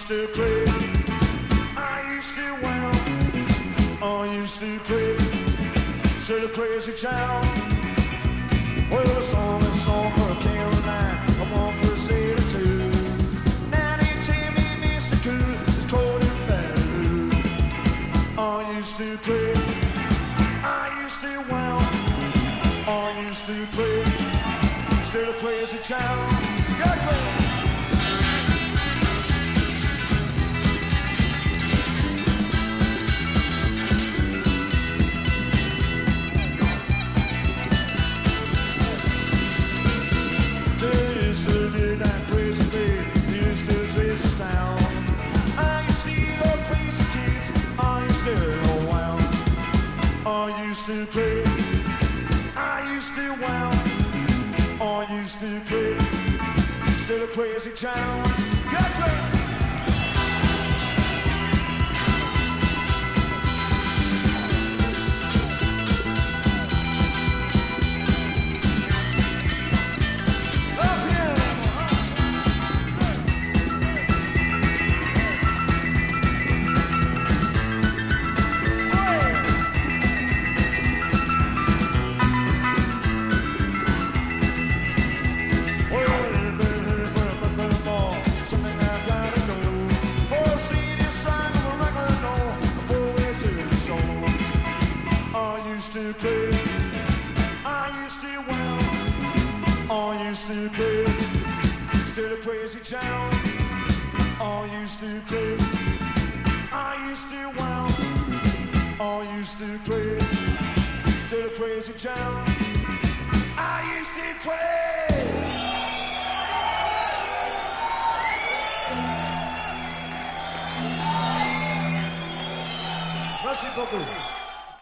to quit. I used to wow. I used to quit. Still a crazy child. Well, it's only a song for a Caroline, a one for a sailor too. Now they tell me Mr. Cool is cold and blue. I used to quit. I used to wow. I used to quit. Still a crazy child. Go quit. I used to quit. I used to wow. I used to quit. Still a crazy child. Yeah, quit. I used to wow. I used to quit. Still a crazy child. I used to quit. I used to wow. I used to quit. Still a crazy child. I used to quit. Merci beaucoup.